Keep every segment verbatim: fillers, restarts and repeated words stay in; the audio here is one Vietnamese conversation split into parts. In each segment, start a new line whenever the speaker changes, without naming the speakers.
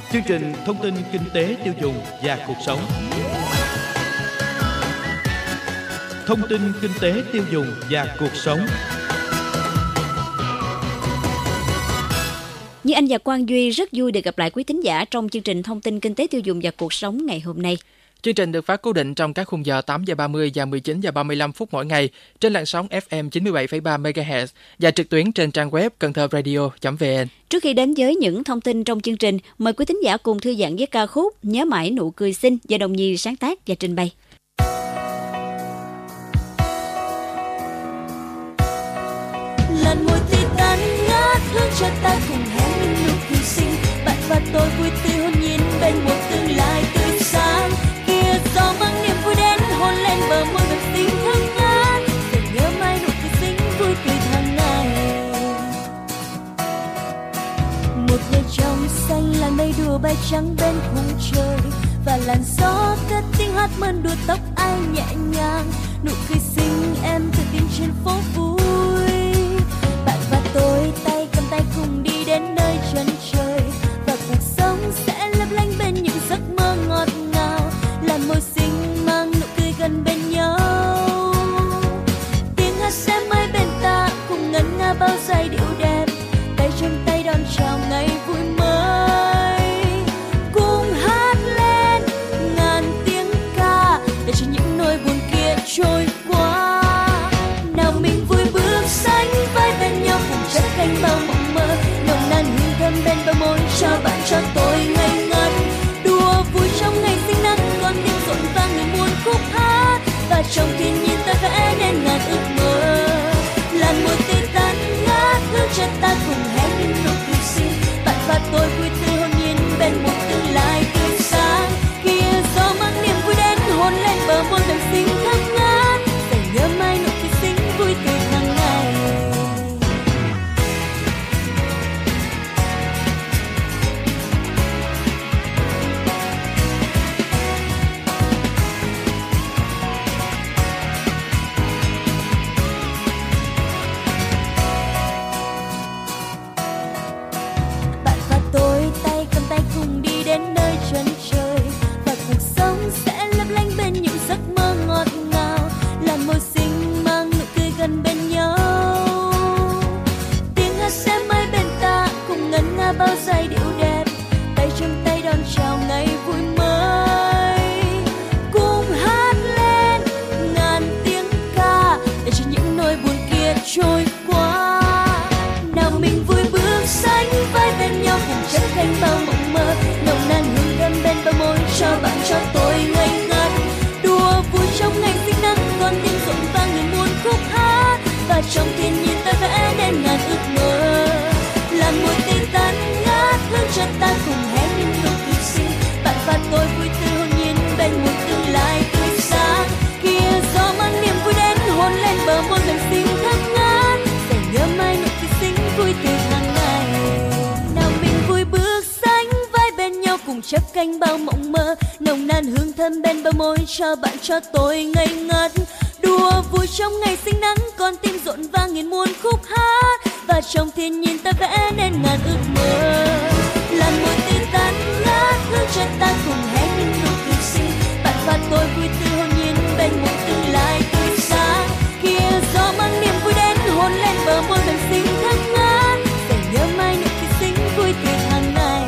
Chương trình thông tin kinh tế tiêu dùng và cuộc sống. Thông tin kinh tế tiêu dùng và cuộc sống.
Như Anh và Quang Duy rất vui được gặp lại quý thính giả trong chương trình thông tin kinh tế tiêu dùng và cuộc sống ngày hôm nay.
Chương trình được phát cố định trong các khung giờ tám giờ ba mươi và mười chín giờ ba mươi lăm phút mỗi ngày trên làn sóng ép em chín mươi bảy phẩy ba mê ga héc và trực tuyến trên trang web cần thơ radio chấm vê en.
Trước khi đến với những thông tin trong chương trình, mời quý thính giả cùng thư giãn với ca khúc Nhớ mãi nụ cười xinh do Đồng Nhi sáng tác và trình bày.
Lần môi tươi tắn ngát hương cho ta cùng hé những nụ cười xinh, bạn và tôi vui tươi hôn nhìn bên một tương lai tươi sáng. Kia gió mang niềm vui đến hôn lên bờ môi ngập xinh thơm ngát, để nhớ mãi nụ cười xinh vui tươi hàng ngày. Một ngày trong xanh làn mây đùa bay trắng bên khung trời, và làn gió cất tiếng hát mơn đùa tóc ai nhẹ nhàng. Nụ cười xinh em tự tin trên phố vui, bạn và tôi tay cầm tay cùng đi đến nơi chân trời, và cuộc sống sẽ lấp lánh bên những giấc mơ ngọt ngào. Làm môi xinh mang nụ cười gần bên nhau, tiếng hát sẽ mãi bên ta cùng ngân nga bao giây điệu đẹp, tay trong tay đón chào ngày vui mới. Cùng hát lên ngàn tiếng ca để cho những nỗi buồn kia trôi qua. Nào mình vui bước sánh vai bên nhau cùng chất cánh bao mộng mơ, nồng nàn hương thơm bên bờ môi cho bạn cho tôi ngây ngất. Đùa vui trong ngày sinh nắng con tim rộn vang người muôn khúc hát, và trong thiên nhiên ta vẽ nên ngàn ước mơ. Làn môi tươi tắn ngát hương cho ta cùng hé những nụ cười xinh, bạn và tôi vui tươi hôn nhiên bên một tương lai tươi sáng. Kia gió mang niềm vui đến hôn lên bờ môi ngập xinh thơm ngát, để nhớ mãi nụ cười xinh vui tươi hàng ngày. Bạn và tôi tay cầm tay cùng đi đến nơi chân trời, và cuộc sống sẽ lấp lánh bên những giấc mơ ngọt ngào. Làm môi xinh mang nụ cười gần bên nhau, tiếng hát sẽ mãi bên ta cùng ngân nga bao giây điệu đẹp, tay trong tay đón chào ngày vui mới. Cùng hát lên ngàn tiếng ca để cho những nỗi buồn kia trôi qua. Nào mình vui bước sánh vai bên nhau cùng chất cánh bao mộng mơ, nồng nàn hương thơm bên bờ môi cho bạn cho tôi ngây ngất. Đùa vui trong ngày sinh nắng con tim rộn vang người muôn khúc hát, và trong thiên nhiên ta vẽ nên ngàn ước mơ. Làm môi tươi tắn ngát hương cho ta cùng hé những nụ cười xinh, bạn và tôi vui tươi hôn nhiên bên một tương lai tươi sáng. Kia gió mang niềm vui đến hôn lên bờ môi ngập xinh thơm ngát, để nhớ mãi nụ cười xinh vui tươi hàng ngày. Nào mình vui bước sánh vai bên nhau cùng chấp cánh bao mộng mơ, nồng nàn hương thơm bên bờ môi cho bạn cho tôi ngây ngất. Đùa vui trong ngày sinh nắng con tim rộn vang nghìn muôn khúc hát, và trong thiên nhiên ta vẽ nên ngàn ước mơ. Làm môi tươi tắn ngát hương cho ta cùng hé những nụ cười xinh, bạn và tôi vui tươi hôn nhiên bên một tương lai tươi sáng. Kia gió mang niềm vui đến hôn lên bờ môi ngập xinh thơm ngát, để nhớ mãi nụ cười xinh vui tươi hàng ngày.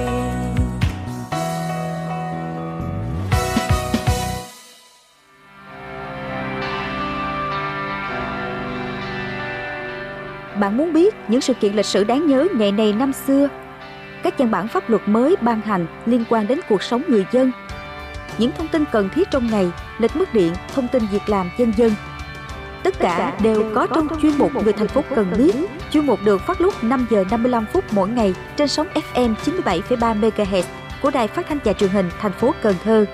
Bạn muốn biết những sự kiện lịch sử đáng nhớ ngày này năm xưa, các văn bản pháp luật mới ban hành liên quan đến cuộc sống người dân, những thông tin cần thiết trong ngày, lịch mức điện, thông tin việc làm vân vân. Tất cả đều có trong chuyên mục Người thành phố cần biết. Chuyên mục được phát lúc năm giờ năm mươi lăm phút mỗi ngày trên sóng ép em chín mươi bảy phẩy ba mê ga héc của Đài Phát thanh và Truyền hình thành phố Cần Thơ.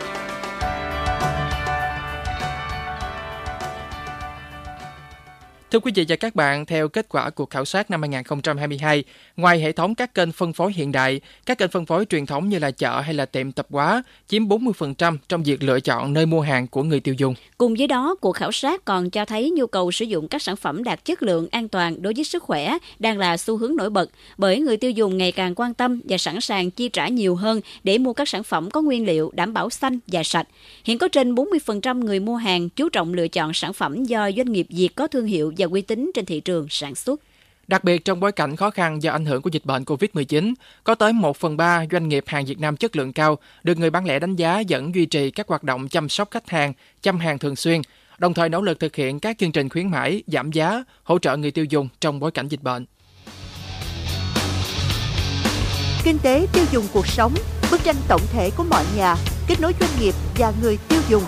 Thưa Thưa quý vị và các bạn, theo kết quả cuộc khảo sát năm hai không hai hai, ngoài hệ thống các kênh phân phối hiện đại, các kênh phân phối truyền thống như là chợ hay là tiệm tạp hóa chiếm bốn mươi phần trăm trong việc lựa chọn nơi mua hàng của người tiêu dùng.
Cùng với đó, cuộc khảo sát còn cho thấy nhu cầu sử dụng các sản phẩm đạt chất lượng, an toàn đối với sức khỏe đang là xu hướng nổi bật, bởi người tiêu dùng ngày càng quan tâm và sẵn sàng chi trả nhiều hơn để mua các sản phẩm có nguyên liệu đảm bảo xanh và sạch. Hiện có trên bốn mươi phần trăm người mua hàng chú trọng lựa chọn sản phẩm do doanh nghiệp Việt có thương hiệu và uy tín trên thị trường sản xuất.
Đặc biệt trong bối cảnh khó khăn do ảnh hưởng của dịch bệnh covid mười chín, có tới một phần ba doanh nghiệp hàng Việt Nam chất lượng cao được người bán lẻ đánh giá vẫn duy trì các hoạt động chăm sóc khách hàng, chăm hàng thường xuyên, đồng thời nỗ lực thực hiện các chương trình khuyến mãi, giảm giá, hỗ trợ người tiêu dùng trong bối cảnh dịch bệnh.
Kinh tế tiêu dùng cuộc sống, bức tranh tổng thể của mọi nhà, kết nối doanh nghiệp và người tiêu dùng.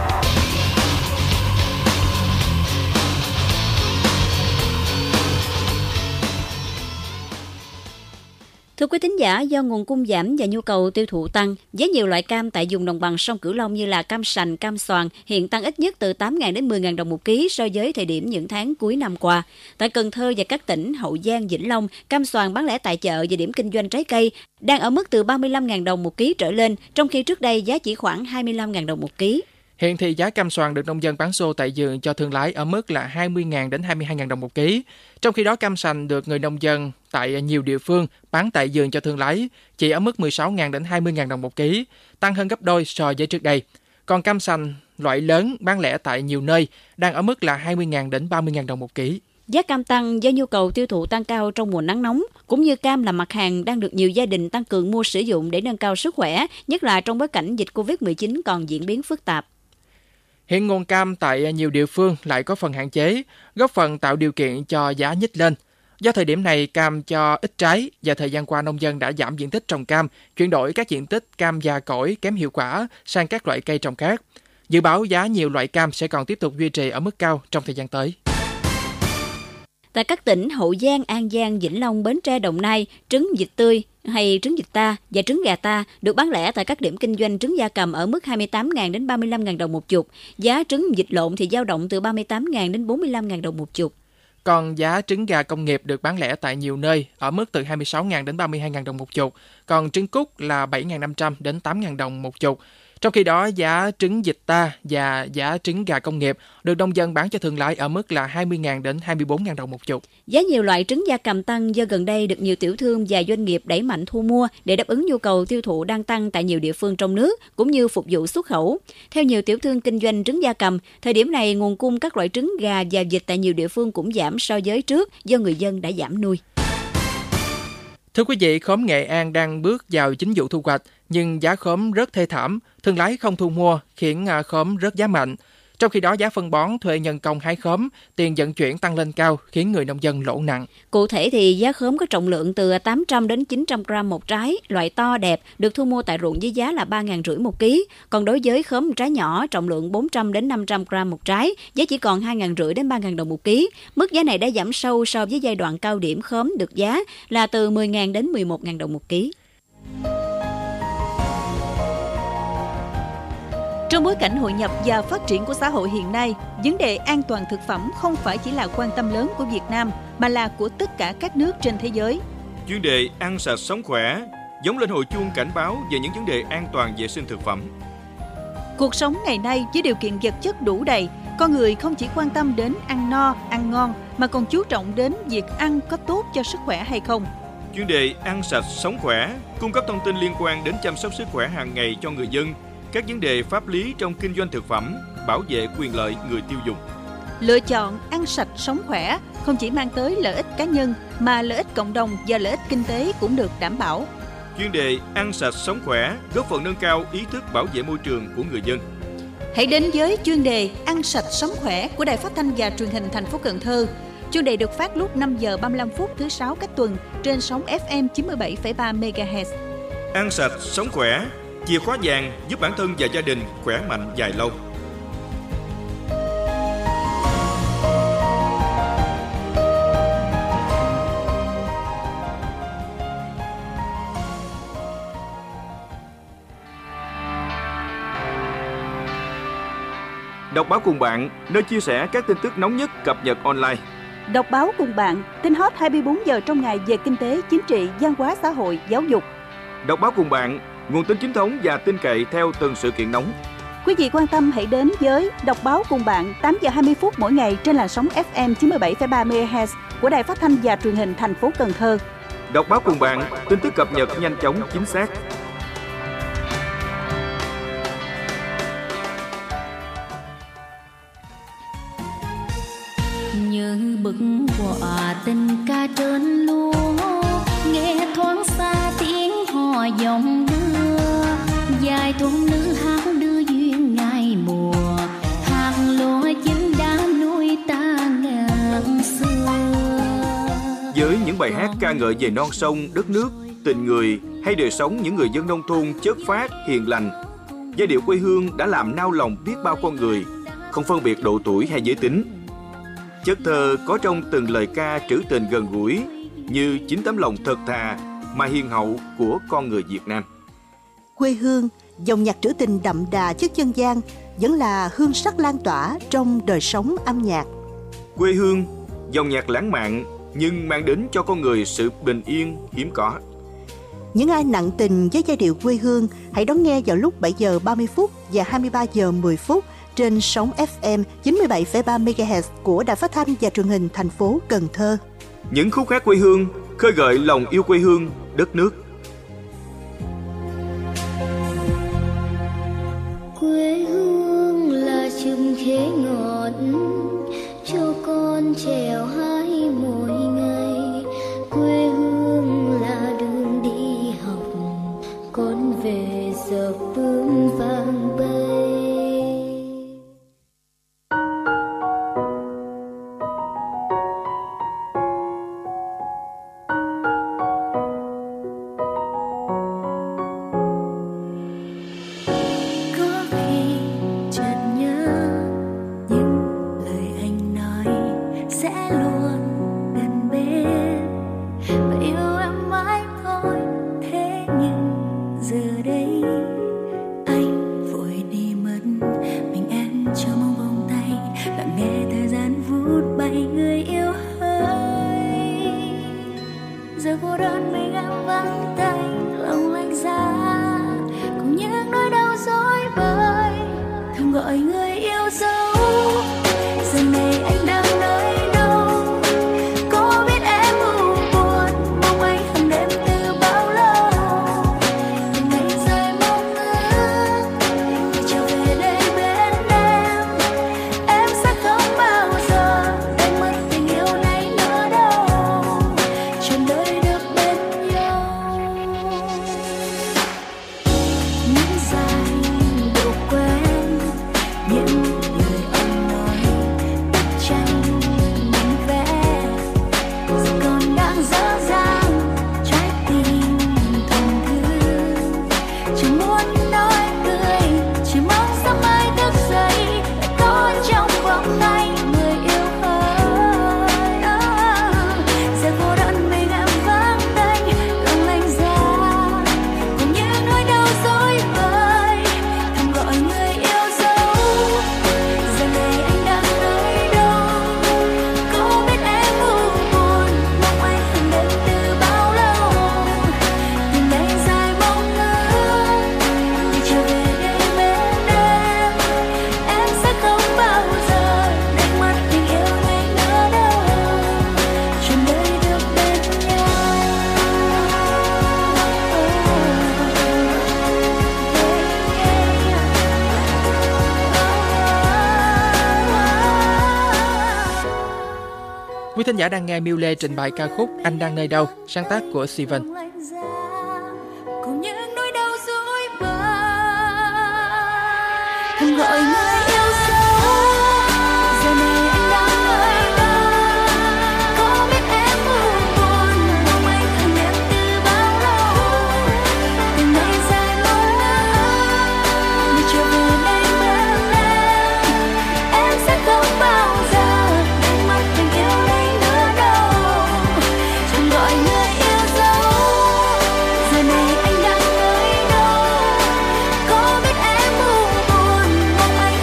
Thưa quý thính giả, do nguồn cung giảm và nhu cầu tiêu thụ tăng, giá nhiều loại cam tại vùng đồng bằng sông Cửu Long như là cam sành, cam xoàn hiện tăng ít nhất từ tám nghìn đến mười nghìn đồng một ký so với thời điểm những tháng cuối năm qua. Tại Cần Thơ và các tỉnh Hậu Giang, Vĩnh Long, cam xoàn bán lẻ tại chợ và điểm kinh doanh trái cây đang ở mức từ ba mươi lăm nghìn đồng một ký trở lên, trong khi trước đây giá chỉ khoảng hai mươi lăm nghìn đồng một ký.
Hiện thì giá cam xoàn được nông dân bán xô tại vườn cho thương lái ở mức là hai mươi nghìn đến hai mươi hai nghìn đồng một ký. Trong khi đó cam sành được người nông dân tại nhiều địa phương bán tại vườn cho thương lái chỉ ở mức mười sáu nghìn đến hai mươi nghìn đồng một ký, tăng hơn gấp đôi so với trước đây. Còn cam sành loại lớn bán lẻ tại nhiều nơi đang ở mức là hai mươi nghìn đến ba mươi nghìn đồng một ký.
Giá cam tăng do nhu cầu tiêu thụ tăng cao trong mùa nắng nóng, cũng như cam là mặt hàng đang được nhiều gia đình tăng cường mua sử dụng để nâng cao sức khỏe, nhất là trong bối cảnh dịch covid mười chín còn diễn biến phức tạp.
Hiện nguồn cam tại nhiều địa phương lại có phần hạn chế, góp phần tạo điều kiện cho giá nhích lên. Do thời điểm này cam cho ít trái và thời gian qua nông dân đã giảm diện tích trồng cam, chuyển đổi các diện tích cam già cỗi kém hiệu quả sang các loại cây trồng khác. Dự báo giá nhiều loại cam sẽ còn tiếp tục duy trì ở mức cao trong thời gian tới.
Tại các tỉnh Hậu Giang, An Giang, Vĩnh Long, Bến Tre, Đồng Nai, trứng vịt tươi hay trứng vịt ta và trứng gà ta được bán lẻ tại các điểm kinh doanh trứng gia cầm ở mức hai mươi tám nghìn đến ba mươi lăm nghìn đồng một chục. Giá trứng vịt lộn thì dao động từ ba mươi tám nghìn đến bốn mươi lăm nghìn đồng một chục.
Còn giá trứng gà công nghiệp được bán lẻ tại nhiều nơi ở mức từ hai mươi sáu nghìn đến ba mươi hai nghìn đồng một chục. Còn trứng cút là bảy nghìn năm trăm đến tám nghìn đồng một chục. Trong khi đó, giá trứng vịt ta và giá trứng gà công nghiệp được nông dân bán cho thương lái ở mức là hai mươi nghìn đến hai mươi bốn nghìn đồng một chục.
Giá nhiều loại trứng gia cầm tăng do gần đây được nhiều tiểu thương và doanh nghiệp đẩy mạnh thu mua để đáp ứng nhu cầu tiêu thụ đang tăng tại nhiều địa phương trong nước, cũng như phục vụ xuất khẩu. Theo nhiều tiểu thương kinh doanh trứng gia cầm, thời điểm này nguồn cung các loại trứng gà và vịt tại nhiều địa phương cũng giảm so với trước do người dân đã giảm nuôi.
Thưa quý vị, khóm Nghệ An đang bước vào chính vụ thu hoạch, nhưng giá khóm rất thê thảm, thương lái không thu mua, khiến khóm rớt giá mạnh. Trong khi đó, giá phân bón, thuê nhân công hái khóm, tiền vận chuyển tăng lên cao, khiến người nông dân lỗ nặng.
Cụ thể thì giá khóm có trọng lượng từ tám trăm đến chín trăm gram một trái, loại to đẹp, được thu mua tại ruộng với giá là ba nghìn năm trăm một ký. Còn đối với khóm trái nhỏ, trọng lượng bốn trăm đến năm trăm gram một trái, giá chỉ còn hai nghìn năm trăm đến ba nghìn đồng một ký. Mức giá này đã giảm sâu so với giai đoạn cao điểm khóm được giá là từ mười nghìn đến mười một nghìn đồng một ký.
Trong bối cảnh hội nhập và phát triển của xã hội hiện nay, vấn đề an toàn thực phẩm không phải chỉ là quan tâm lớn của Việt Nam, mà là của tất cả các nước trên thế giới.
Chuyên đề ăn sạch sống khỏe giống lên hồi chuông cảnh báo về những vấn đề an toàn vệ sinh thực phẩm.
Cuộc sống ngày nay với điều kiện vật chất đủ đầy, con người không chỉ quan tâm đến ăn no, ăn ngon, mà còn chú trọng đến việc ăn có tốt cho sức khỏe hay không.
Chuyên đề ăn sạch sống khỏe cung cấp thông tin liên quan đến chăm sóc sức khỏe hàng ngày cho người dân, các vấn đề pháp lý trong kinh doanh thực phẩm, bảo vệ quyền lợi người tiêu dùng.
Lựa chọn ăn sạch sống khỏe không chỉ mang tới lợi ích cá nhân mà lợi ích cộng đồng và lợi ích kinh tế cũng được đảm bảo.
Chuyên đề ăn sạch sống khỏe góp phần nâng cao ý thức bảo vệ môi trường của người dân.
Hãy đến với chuyên đề ăn sạch sống khỏe của Đài Phát thanh và Truyền hình thành phố Cần Thơ. Chuyên đề được phát lúc năm giờ ba mươi lăm phút thứ sáu cách tuần trên sóng ép em chín mươi bảy phẩy ba mê ga héc.
Ăn sạch sống khỏe, chìa khóa vàng giúp bản thân và gia đình khỏe mạnh dài lâu. Đọc báo cùng bạn, nơi chia sẻ các tin tức nóng nhất cập nhật online.
Đọc báo cùng bạn, tin hot hai mươi bốn giờ trong ngày về kinh tế, chính trị, văn hóa xã hội, giáo dục.
Đọc báo cùng bạn, nguồn tin chính thống và tin cậy theo từng sự kiện nóng.
Quý vị quan tâm hãy đến với Đọc báo cùng bạn tám giờ hai mươi phút mỗi ngày trên làn sóng ép em chín mươi bảy phẩy ba mê ga héc của Đài Phát thanh và Truyền hình thành phố Cần Thơ.
Đọc báo cùng bạn, tin tức cập nhật nhanh chóng, chính xác.
Như bức họa tình ca trên lúa, nghe thoáng xa tiếng hò dòng đưa, dài tuồng nữ hát đưa duyên ngày mùa, hàng lúa chín đã nuôi ta ngàn xưa.
Với những bài hát ca ngợi về non sông, đất nước, tình người hay đời sống những người dân nông thôn chất phác, hiền lành, giai điệu quê hương đã làm nao lòng biết bao con người, không phân biệt độ tuổi hay giới tính. Chất thơ có trong từng lời ca trữ tình gần gũi, như chính tấm lòng thật thà mà hiền hậu của con người Việt Nam.
Quê hương, dòng nhạc trữ tình đậm đà chất dân gian vẫn là hương sắc lan tỏa trong đời sống âm nhạc.
Quê hương, dòng nhạc lãng mạn nhưng mang đến cho con người sự bình yên hiếm có.
Những ai nặng tình với giai điệu quê hương hãy đón nghe vào lúc bảy giờ ba mươi phút và hai mươi ba giờ mười phút trên sóng ép em chín mươi bảy phẩy ba mê ga héc của Đài Phát thanh và Truyền hình thành phố Cần Thơ.
Những khúc hát quê hương khơi gợi lòng yêu quê hương, đất nước.
Quê hương là chùm khế ngọt cho con trèo hái mỗi ngày. Quê hương là đường đi học, con về giờ bướm vàng bay.
Quý thính giả đang nghe Miu Lê trình bày ca khúc Anh Đang Nơi Đâu, sáng tác của Steven.
Gọi người yêu dấu, giờ này anh đang nơi đâu? Có biết em buồn buồn, mong anh cần em từ bao lâu? Từ ngày dài mong ngóng, người trở về đây bên em, em sẽ không bao giờ đánh mất tình yêu này nữa đâu. Chẳng gọi người yêu dấu, giờ này anh đang nơi đâu? Có biết em buồn buồn, mong anh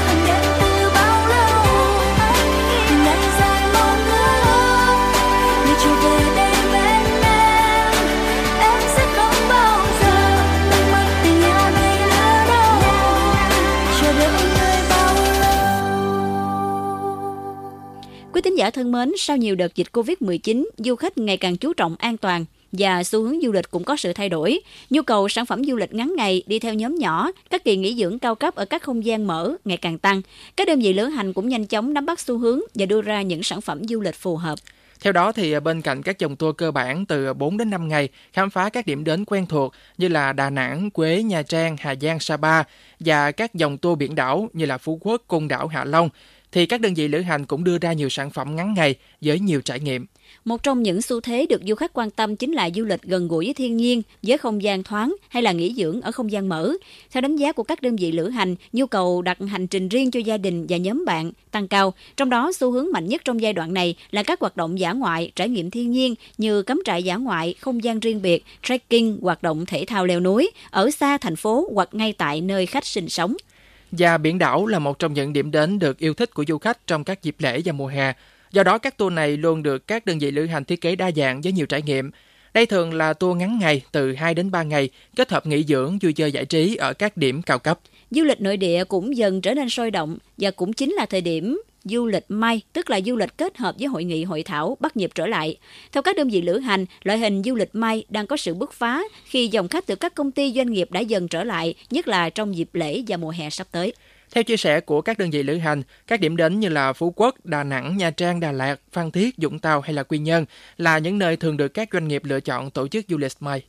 giả thân mến, sau nhiều đợt dịch covid mười chín, du khách ngày càng chú trọng an toàn và xu hướng du lịch cũng có sự thay đổi. Nhu cầu sản phẩm du lịch ngắn ngày đi theo nhóm nhỏ, các kỳ nghỉ dưỡng cao cấp ở các không gian mở ngày càng tăng. Các đơn vị lữ hành cũng nhanh chóng nắm bắt xu hướng và đưa ra những sản phẩm du lịch phù hợp.
Theo đó, thì bên cạnh các dòng tour cơ bản từ bốn đến năm ngày khám phá các điểm đến quen thuộc như là Đà Nẵng, Quế, Nha Trang, Hà Giang, Sapa và các dòng tour biển đảo như là Phú Quốc, Côn Đảo, Hạ Long, thì các đơn vị lữ hành cũng đưa ra nhiều sản phẩm ngắn ngày với nhiều trải nghiệm.
Một trong những xu thế được du khách quan tâm chính là du lịch gần gũi với thiên nhiên, với không gian thoáng hay là nghỉ dưỡng ở không gian mở. Theo đánh giá của các đơn vị lữ hành, nhu cầu đặt hành trình riêng cho gia đình và nhóm bạn tăng cao. Trong đó, xu hướng mạnh nhất trong giai đoạn này là các hoạt động dã ngoại, trải nghiệm thiên nhiên như cắm trại dã ngoại, không gian riêng biệt, trekking, hoạt động thể thao leo núi, ở xa thành phố hoặc ngay tại nơi khách sinh sống.
Và biển đảo là một trong những điểm đến được yêu thích của du khách trong các dịp lễ và mùa hè. Do đó, các tour này luôn được các đơn vị lữ hành thiết kế đa dạng với nhiều trải nghiệm. Đây thường là tour ngắn ngày từ hai đến ba ngày, kết hợp nghỉ dưỡng, vui chơi giải trí ở các điểm cao cấp.
Du lịch nội địa cũng dần trở nên sôi động và cũng chính là thời điểm du lịch May, tức là du lịch kết hợp với hội nghị hội thảo bắt nhịp trở lại. Theo các đơn vị lữ hành, loại hình du lịch May đang có sự bứt phá khi dòng khách từ các công ty doanh nghiệp đã dần trở lại, nhất là trong dịp lễ và mùa hè sắp tới.
Theo chia sẻ của các đơn vị lữ hành, các điểm đến như là Phú Quốc, Đà Nẵng, Nha Trang, Đà Lạt, Phan Thiết, Vũng Tàu hay là Quy Nhơn là những nơi thường được các doanh nghiệp lựa chọn tổ chức du lịch May.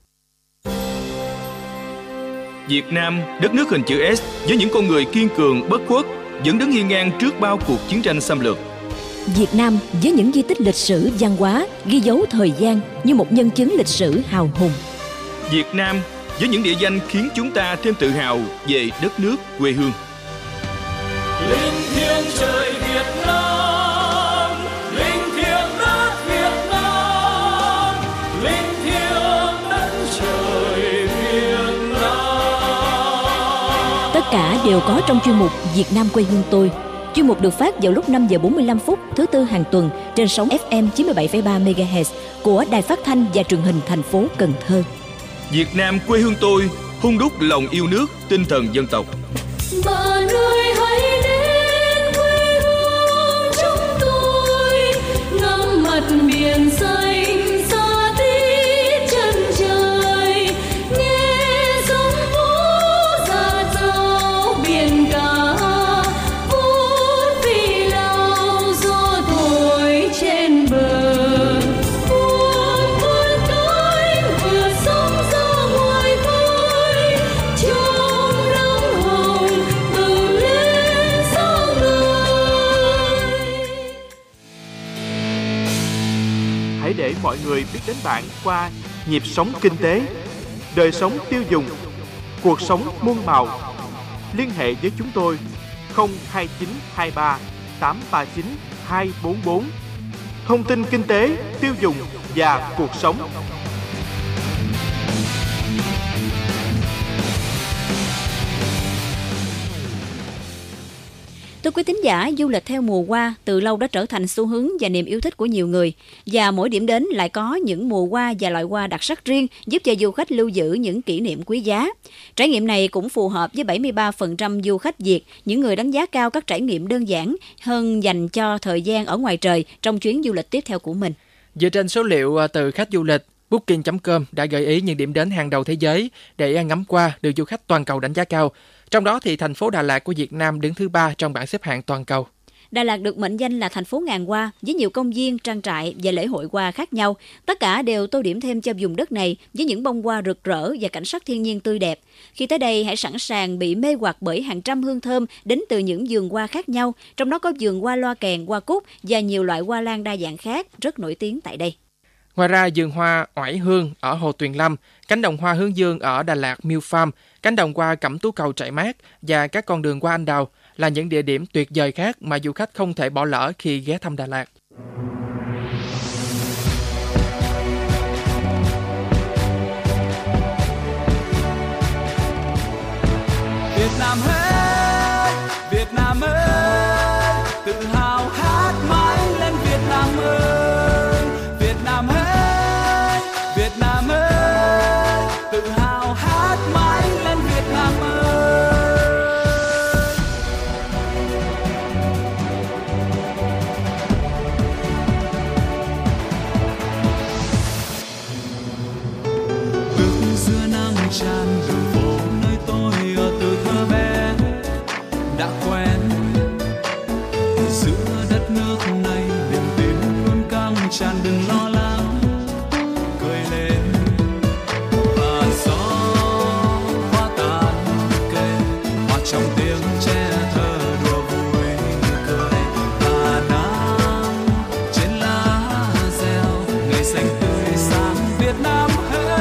Việt Nam, đất nước hình chữ S với những con người kiên cường, bất khuất, vẫn đứng hiên ngang trước bao cuộc chiến tranh xâm lược.
Việt Nam với những di tích lịch sử văn hóa ghi dấu thời gian như một nhân chứng lịch sử hào hùng.
Việt Nam với những địa danh khiến chúng ta thêm tự hào về đất nước quê hương.
Linh thiêng trời Việt Nam, linh thiêng đất Việt Nam, linh thiêng đất trời Việt Nam.
Tất cả đều có trong chuyên mục Việt Nam quê hương tôi. Chuyên mục được phát vào lúc năm giờ bốn mươi lăm phút thứ tư hàng tuần trên sóng ép em chín mươi bảy phẩy ba mê ga héc của Đài Phát thanh và Truyền hình thành phố Cần Thơ.
Việt Nam quê hương tôi hun đúc lòng yêu nước, tinh thần dân tộc.
Bạn ơi hãy đến quê hương chúng tôi, ngắm mặt biển xanh xa tít chân trời, nghe sóng vỗ dạt dào biển cả, vút vì lao gió thổi trên bờ. Buông vươn cánh vượt sóng ra ngoài khơi, trong nắng hồng bừng lên sáng ngời.
Hãy để mọi người biết đến bạn qua nhịp sống kinh tế, đời sống tiêu dùng, cuộc sống muôn màu. Liên hệ với chúng tôi không hai chín hai ba tám ba chín hai bốn bốn. Thông tin kinh tế, tiêu dùng và cuộc sống.
Thưa quý thính giả, du lịch theo mùa hoa từ lâu đã trở thành xu hướng và niềm yêu thích của nhiều người. Và mỗi điểm đến lại có những mùa hoa và loại hoa đặc sắc riêng giúp cho du khách lưu giữ những kỷ niệm quý giá. Trải nghiệm này cũng phù hợp với bảy mươi ba phần trăm du khách Việt, những người đánh giá cao các trải nghiệm đơn giản hơn dành cho thời gian ở ngoài trời trong chuyến du lịch tiếp theo của mình.
Dựa trên số liệu từ khách du lịch, Booking chấm com đã gợi ý những điểm đến hàng đầu thế giới để ngắm qua được du khách toàn cầu đánh giá cao. Trong đó thì thành phố Đà Lạt của Việt Nam đứng thứ ba trong bảng xếp hạng toàn cầu.
Đà Lạt được mệnh danh là thành phố ngàn hoa với nhiều công viên, trang trại và lễ hội hoa khác nhau. Tất cả đều tô điểm thêm cho vùng đất này với những bông hoa rực rỡ và cảnh sắc thiên nhiên tươi đẹp. Khi tới đây, hãy sẵn sàng bị mê hoặc bởi hàng trăm hương thơm đến từ những vườn hoa khác nhau. Trong đó có vườn hoa loa kèn, hoa cúc và nhiều loại hoa lan đa dạng khác rất nổi tiếng tại đây.
Ngoài ra, vườn hoa Oải Hương ở Hồ Tuyền Lâm, cánh đồng hoa Hướng Dương ở Đà Lạt Mill Farm, cánh đồng hoa Cẩm Tú Cầu Trại Mát và các con đường hoa anh đào là những địa điểm tuyệt vời khác mà du khách không thể bỏ lỡ khi ghé thăm Đà Lạt.
Việt Nam ơi, Việt Nam ơi, tự hào hát mãi lên Việt Nam ơi, Việt Nam ơi, Việt Nam ơi, tự hào hát mãi lên Việt Nam ơi. đã quen. Giữa đất nước này niềm tin luôn căng tràn, đừng lo lắng, cười lên. Và gió hoa tàn kề hòa trong tiếng tre thơ đùa vui cười. Và nắng trên lá reo ngày xanh tươi sáng Việt Nam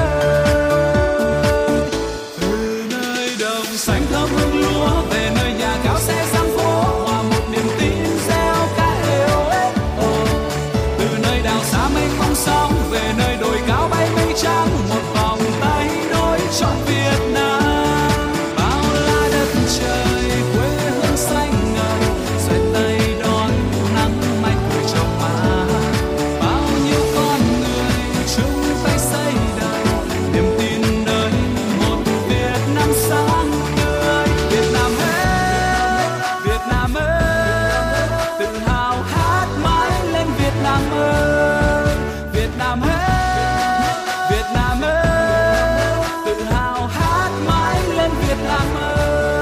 ơi. Từ nơi đồng xanh thơm hương lúa về nơi nhà cao xe sang phố, hòa một niềm tin reo ca êu ếch. Từ nơi đảo xa mênh mông sóng về nơi đồi cao bay mây trắng, một vòng tay nối trọn Việt Nam. Bao la đất trời quê hương xanh ngời, xoay tay đón nắng mai cười trong má. Bao nhiêu con người chung tay xây đời, niềm tin đời một Việt Nam sáng tươi. Việt Nam ơi, Việt Nam ơi, tự hào hát mãi lên Việt Nam ơi. Việt Nam ơi, Việt Nam ơi, tự hào hát mãi lên Việt Nam ơi.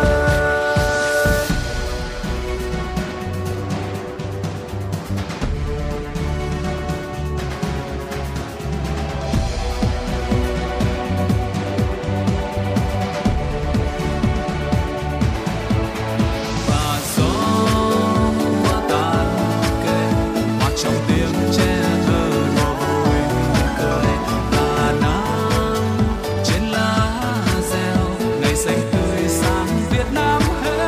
Và gió hoa tàn kề hòa trong tiếng tre thơ đùa vui cười. Và nắng trên lá reo ngày xanh tươi sáng Việt Nam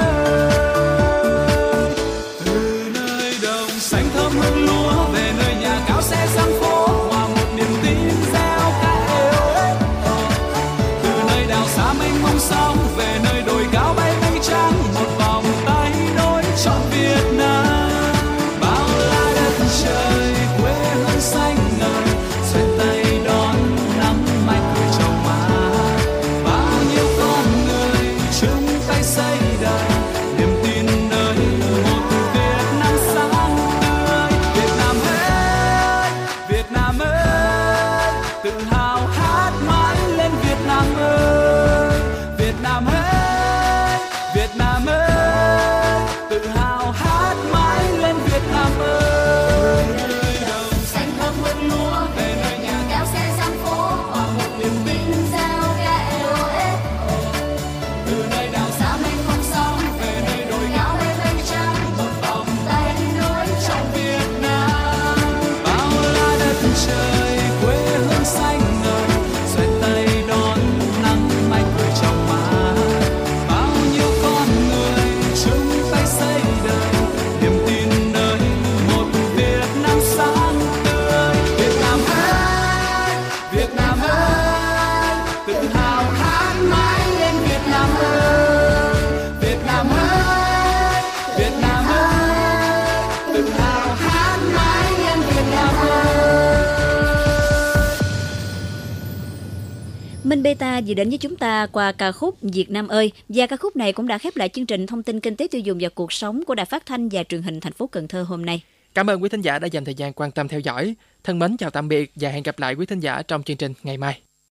ơi. Từ nơi đồng xanh thơm hương lúa về nơi nhà cao xe sang phố, hòa một niềm tin reo ca êu ếch. Từ nơi đảo xa mênh mông sóng về nơi đồi cao bay mây trắng, một vòng tay nối trọn Việt Nam. Bao la đất trời quê hương xanh ngời, xoay tay đón nắng mai cười trong má. Bao nhiêu con người chung tay xây đời, niềm tin đời một Việt Nam sáng tươi. Việt Nam ơi, Việt Nam ơi, tự hào hát mãi lên Việt Nam ơi. Việt Nam ơi, Việt Nam ơi, tự hào hát mãi lên Việt Nam ơi. Nơi đồng xanh thơm hương lúa về nơi nhà kéo xe sang phố, hòa một niềm tin reo ca êu ếch. Từ nơi đảo xa mênh mông sóng về nơi đồi cao bay mây trắng, một vòng tay nối trọn Việt Nam. Bao la đất trời quê hương xanh ngời, xoay tay đón nắng mai cười trong má. Bao nhiêu con người chung tay xây đời, niềm tin đời một Việt Nam sáng tươi. Việt Nam ơi, Việt Nam ơi, tự hào hát mãi lên Việt Nam ơi. Việt Nam ơi, Việt Nam ơi, tự hào hát mãi lên Việt Nam ơi.
Minh Beta vừa đến với chúng ta qua ca khúc Việt Nam ơi, và ca khúc này cũng đã khép lại chương trình thông tin kinh tế tiêu dùng và cuộc sống của Đài Phát thanh và Truyền hình thành phố Cần Thơ hôm nay.
Cảm ơn quý thính giả đã dành thời gian quan tâm theo dõi. Thân mến chào tạm biệt và hẹn gặp lại quý thính giả trong chương trình ngày mai.